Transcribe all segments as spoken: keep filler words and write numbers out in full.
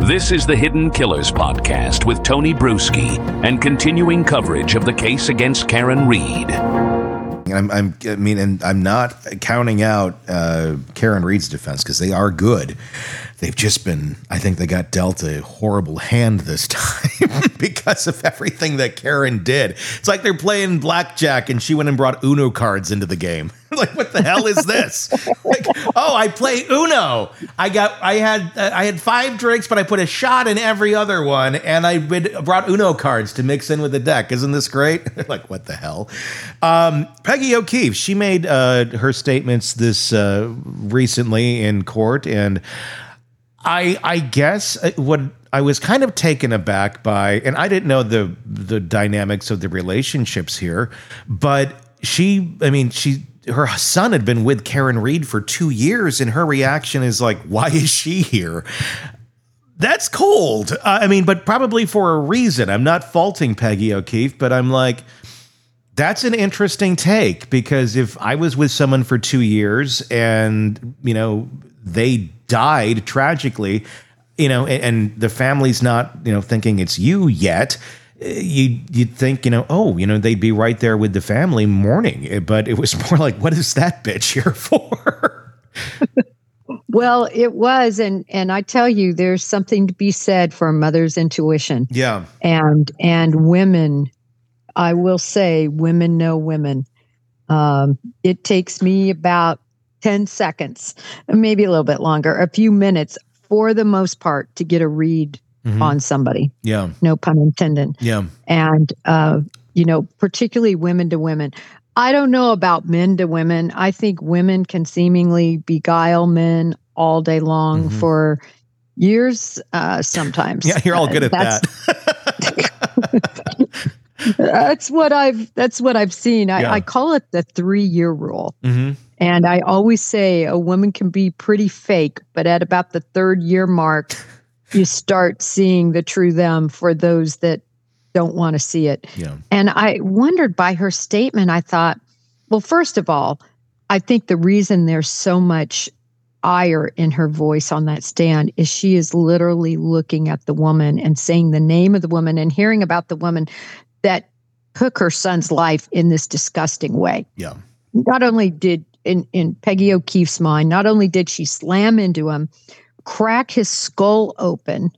This is the Hidden Killers podcast with Tony Bruschi and continuing coverage of the case against Karen Read. I'm, I'm, I mean, and I'm not counting out uh, Karen Read's defense because they are good. They've just been, I think they got dealt a horrible hand this time because of everything that Karen did. It's like they're playing blackjack and she went and brought Uno cards into the game. Like, what the hell is this? Like, oh, I play Uno. I got, I had, uh, I had five drinks, but I put a shot in every other one, and I brought Uno cards to mix in with the deck. Isn't this great? Like, what the hell? Um, Peggy O'Keefe, she made uh, her statements this uh, recently in court, and I, I guess what I was kind of taken aback by, and I didn't know the the dynamics of the relationships here, but she, I mean, she. Her son had been with Karen Read for two years, and her reaction is like, why is she here? That's cold. Uh, I mean, but probably for a reason. I'm not faulting Peggy O'Keefe, but I'm like, that's an interesting take, because if I was with someone for two years and, you know, they died tragically, you know, and, and the family's not, you know, thinking it's you yet, You, you'd think, you know, oh, you know, they'd be right there with the family mourning. But it was more like, what is that bitch here for? Well, it was. And and I tell you, there's something to be said for a mother's intuition. Yeah. And and women, I will say, women know women. Um, it takes me about ten seconds, maybe a little bit longer, a few minutes for the most part to get a read Mm-hmm. on somebody. Yeah. No pun intended. Yeah. And, uh, you know, particularly women to women. I don't know about men to women. I think women can seemingly beguile men all day long mm-hmm. for years, uh, sometimes. Yeah, you're all good at that's, that. that's what I've, that's what I've seen. I, yeah. I call it the three year rule. Mm-hmm. And I always say a woman can be pretty fake, but at about the third year mark, you start seeing the true them for those that don't want to see it. Yeah. And I wondered by her statement, I thought, well, first of all, I think the reason there's so much ire in her voice on that stand is she is literally looking at the woman and saying the name of the woman and hearing about the woman that took her son's life in this disgusting way. Yeah. Not only did, in, in Peggy O'Keefe's mind, not only did she slam into him, crack his skull open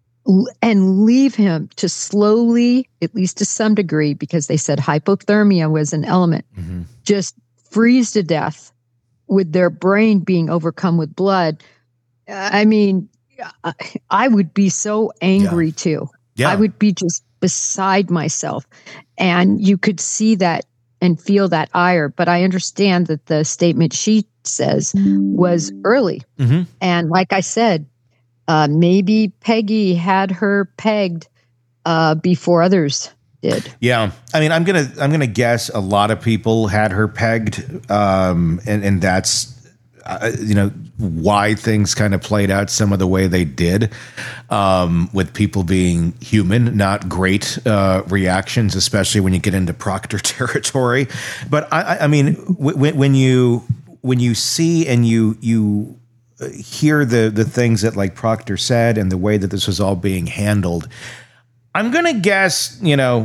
and leave him to slowly, at least to some degree, because they said hypothermia was an element, mm-hmm. just freeze to death with their brain being overcome with blood. I mean, I would be so angry yeah. too. Yeah. I would be just beside myself. And you could see that and feel that ire. But I understand that the statement she says was early. Mm-hmm. And like I said, uh, maybe Peggy had her pegged uh, before others did. Yeah. I mean, I'm going to, I'm going to guess a lot of people had her pegged. Um, and, and that's, uh, you know, why things kind of played out some of the way they did, um, with people being human, not great uh, reactions, especially when you get into Proctor territory. But I, I mean, w- when you, when you see and you you hear the the things that like Proctor said and the way that this was all being handled, I'm going to guess, you know,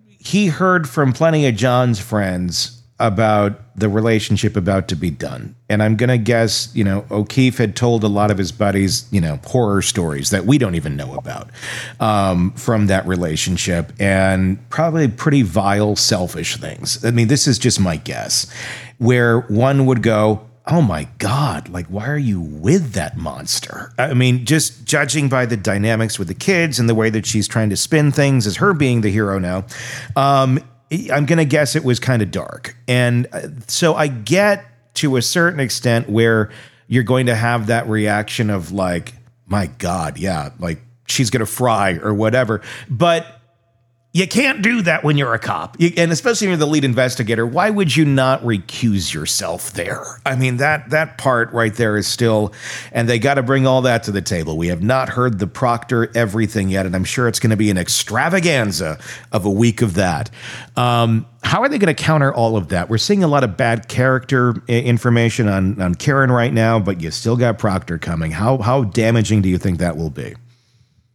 he heard from plenty of John's friends about the relationship about to be done. And I'm going to guess, you know, O'Keefe had told a lot of his buddies, you know, horror stories that we don't even know about um, from that relationship, and probably pretty vile, selfish things. I mean, this is just my guess, where one would go, oh my God, like, why are you with that monster? I mean, just judging by the dynamics with the kids and the way that she's trying to spin things as her being the hero now, um, I'm going to guess it was kind of dark. And so I get to a certain extent where you're going to have that reaction of like, my God, yeah, like she's going to fry or whatever. But you can't do that when you're a cop. You, and especially when you're the lead investigator. Why would you not recuse yourself there? I mean, that that part right there is still, and they got to bring all that to the table. We have not heard the Proctor everything yet, and I'm sure it's going to be an extravaganza of a week of that. Um, how are they going to counter all of that? We're seeing a lot of bad character I- information on, on Karen right now, but you still got Proctor coming. How how damaging do you think that will be?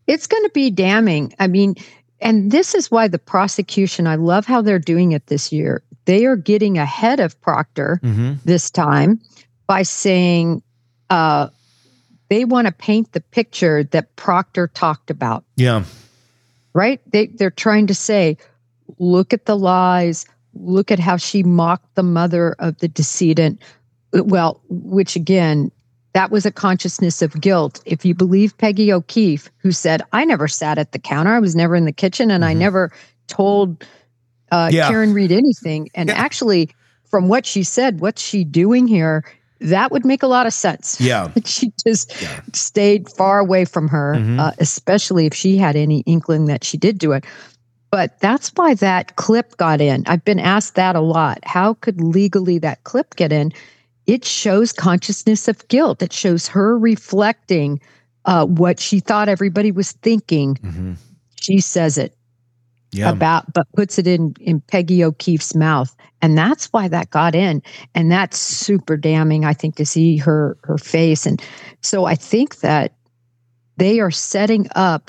It's going to be damning. I mean, and this is why the prosecution, I love how they're doing it this year. They are getting ahead of Proctor mm-hmm. this time by saying uh, they want to paint the picture that Proctor talked about. Yeah. Right? They, they're trying to say, look at the lies. Look at how she mocked the mother of the decedent. Well, which again, that was a consciousness of guilt. If you believe Peggy O'Keefe, who said, I never sat at the counter, I was never in the kitchen, and mm-hmm. I never told uh, yeah. Karen Read anything. And yeah. actually, from what she said, what's she doing here? That would make a lot of sense. Yeah. She just yeah. stayed far away from her, mm-hmm. uh, especially if she had any inkling that she did do it. But that's why that clip got in. I've been asked that a lot. How could legally that clip get in? It shows consciousness of guilt. It shows her reflecting uh, what she thought everybody was thinking. Mm-hmm. She says it yeah. about, but puts it in, in Peggy O'Keefe's mouth. And that's why that got in. And that's super damning, I think, to see her, her face. And so I think that they are setting up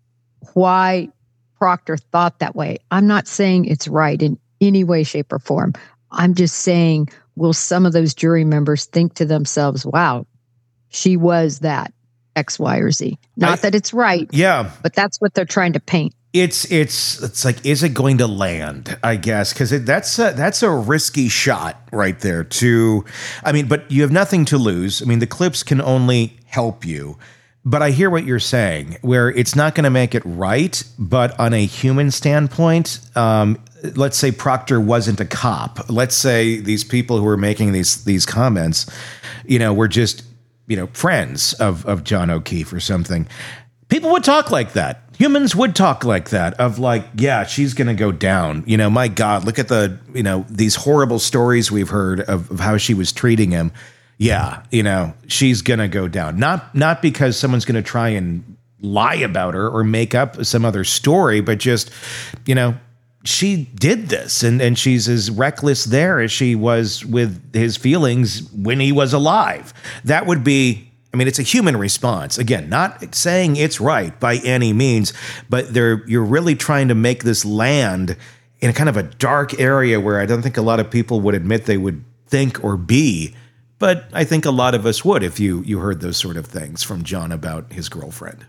why Proctor thought that way. I'm not saying it's right in any way, shape, or form. I'm just saying, will some of those jury members think to themselves, wow, she was that X, Y, or Z? Not I, that it's right. Yeah. But that's what they're trying to paint. It's it's it's like, is it going to land? I guess because that's a, that's a risky shot right there. To, I mean, but you have nothing to lose. I mean, the clips can only help you. But I hear what you're saying, where it's not going to make it right, but on a human standpoint, um, let's say Proctor wasn't a cop. Let's say these people who were making these these comments, you know, were just, you know, friends of of John O'Keefe or something. People would talk like that. Humans would talk like that, of like, yeah, she's going to go down. You know, my God, look at the, you know, these horrible stories we've heard of, of how she was treating him. Yeah, you know, she's going to go down. Not not because someone's going to try and lie about her or make up some other story, but just, you know, she did this, and, and she's as reckless there as she was with his feelings when he was alive. That would be, I mean, it's a human response. Again, not saying it's right by any means, but they're you're really trying to make this land in a kind of a dark area where I don't think a lot of people would admit they would think or be. But I think a lot of us would if you you heard those sort of things from John about his girlfriend.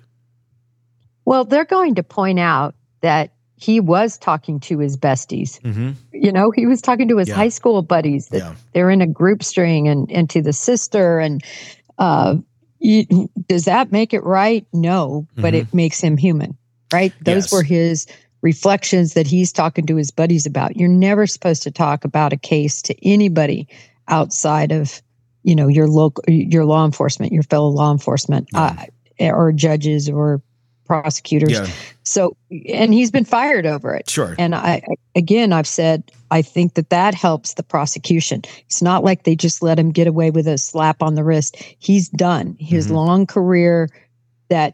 Well, they're going to point out that he was talking to his besties. Mm-hmm. You know, he was talking to his yeah. high school buddies. That yeah. they're in a group string, and, and to the sister. And uh, you, does that make it right? No, but mm-hmm. it makes him human, right? Those yes. were his reflections that he's talking to his buddies about. You're never supposed to talk about a case to anybody outside of, you know, your local, your law enforcement, your fellow law enforcement, yeah. uh, or judges or prosecutors. Yeah. So, and he's been fired over it. Sure. And I, again, I've said, I think that that helps the prosecution. It's not like they just let him get away with a slap on the wrist. He's done his mm-hmm. long career that,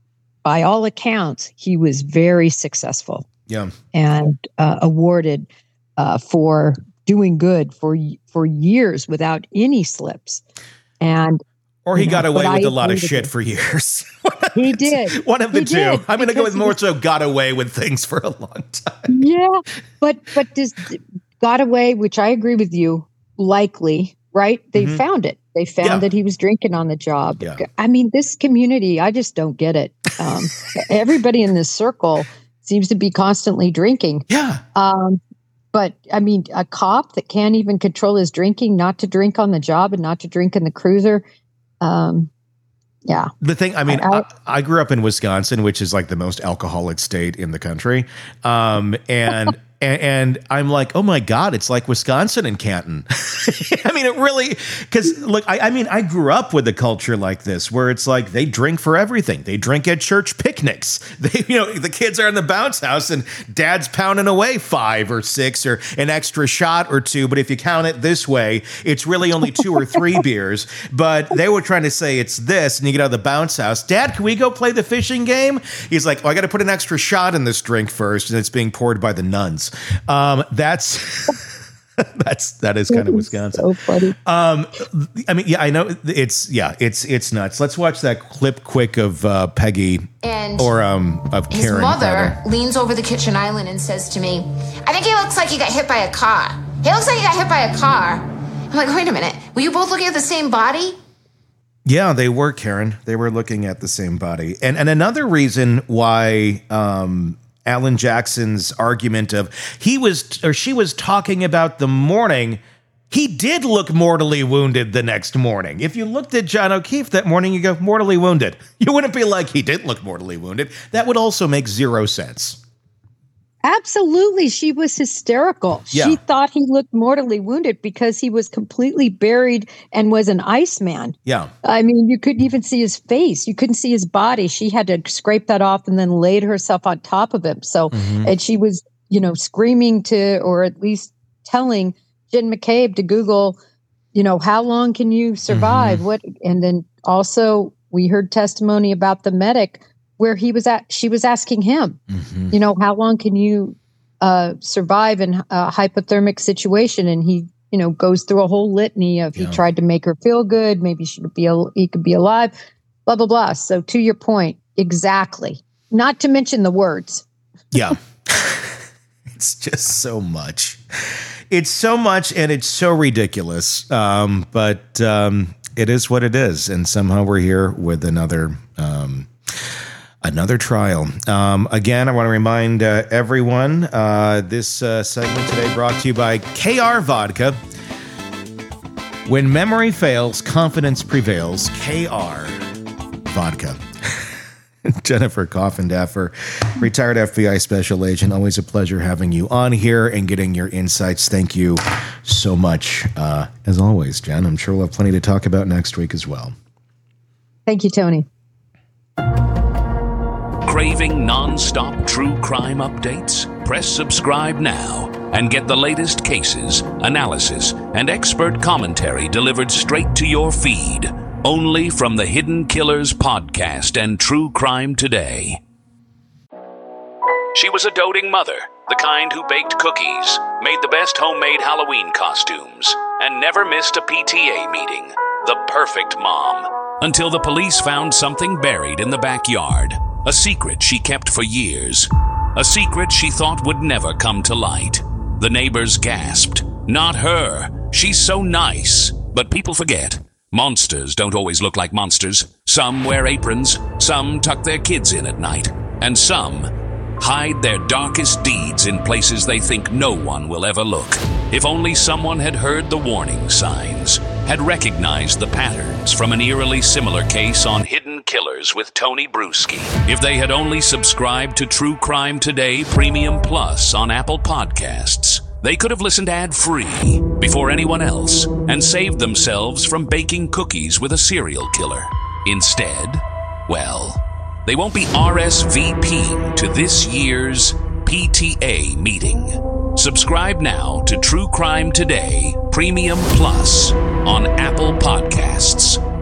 by all accounts, he was very successful. Yeah. And uh, awarded uh, for doing good for for years without any slips. And or he got know, away with I a lot of shit for years. He did. One of the he two. Did, I'm going to go with more so got away with things for a long time. Yeah. But but does got away, which I agree with you, likely, right? They mm-hmm. found it. They found yeah. that he was drinking on the job. Yeah. I mean, this community, I just don't get it. Um, everybody in this circle seems to be constantly drinking. Yeah. Um, But, I mean, a cop that can't even control his drinking, not to drink on the job and not to drink in the cruiser. Um, yeah. The thing, I mean, I, I, I grew up in Wisconsin, which is like the most alcoholic state in the country. Um, and, and, and I'm like, oh my God, it's like Wisconsin and Canton. I mean, it really, because look, I, I mean, I grew up with a culture like this where it's like they drink for everything. They drink at church picnics. They, you know, the kids are in the bounce house and dad's pounding away five or six or an extra shot or two. But if you count it this way, it's really only two or three beers. But they were trying to say it's this, and you get out of the bounce house. Dad, can we go play the fishing game? He's like, oh, I got to put an extra shot in this drink first, and it's being poured by the nuns. Um, that's That's that is kind of Wisconsin. So funny. Um, I mean, yeah, I know it's yeah, it's it's nuts. Let's watch that clip quick of uh, Peggy and or um of his Karen. mother rather. leans over the kitchen island and says to me, "I think he looks like he got hit by a car. He looks like he got hit by a car." I'm like, "Wait a minute. Were you both looking at the same body?" Yeah, they were, Karen. They were looking at the same body, and and another reason why um. Alan Jackson's argument of he was or she was talking about the morning. He did look mortally wounded the next morning. If you looked at John O'Keefe that morning, you go, mortally wounded. You wouldn't be like, he did look mortally wounded. That would also make zero sense. Absolutely. She was hysterical. Yeah. She thought he looked mortally wounded because he was completely buried and was an Iceman. Yeah. I mean, you couldn't even see his face. You couldn't see his body. She had to scrape that off and then laid herself on top of him. So, mm-hmm. and she was, you know, screaming to, or at least telling Jen McCabe to Google, you know, how long can you survive? Mm-hmm. What? And then also we heard testimony about the medic where he was at, she was asking him, mm-hmm. you know, how long can you uh, survive in a hypothermic situation? And he, you know, goes through a whole litany of yeah. he tried to make her feel good. Maybe she could be, he could be alive, blah, blah, blah. So to your point, exactly. Not to mention the words. Yeah. It's just so much. It's so much and it's so ridiculous. Um, but um, it is what it is. And somehow we're here with another um Another trial. Um, again, I want to remind uh, everyone, uh, this uh, segment today brought to you by K R Vodka. When memory fails, confidence prevails. K R Vodka. Jennifer Coffindaffer, retired F B I special agent. Always a pleasure having you on here and getting your insights. Thank you so much. Uh, as always, Jen, I'm sure we'll have plenty to talk about next week as well. Thank you, Tony. Craving non-stop true crime updates? Press subscribe now and get the latest cases, analysis, and expert commentary delivered straight to your feed. Only from the Hidden Killers podcast and True Crime Today. She was a doting mother, the kind who baked cookies, made the best homemade Halloween costumes, and never missed a P T A meeting. The perfect mom. Until the police found something buried in the backyard. A secret she kept for years. A secret she thought would never come to light. The neighbors gasped. Not her. She's so nice. But people forget. Monsters don't always look like monsters. Some wear aprons. Some tuck their kids in at night. And some hide their darkest deeds in places they think no one will ever look. If only someone had heard the warning signs, had recognized the patterns from an eerily similar case on Hidden Killers with Tony Bruschi. If they had only subscribed to True Crime Today Premium Plus on Apple Podcasts, they could have listened ad-free before anyone else and saved themselves from baking cookies with a serial killer. Instead, well, they won't be R S V P'ing to this year's P T A meeting. Subscribe now to True Crime Today Premium Plus on Apple Podcasts.